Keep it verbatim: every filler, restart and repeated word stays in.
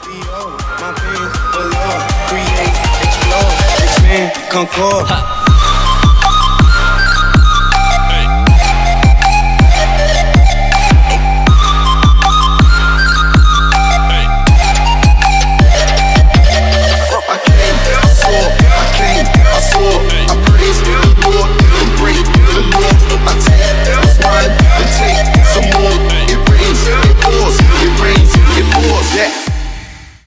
My pen, the Lord, create, explore, expand, concord.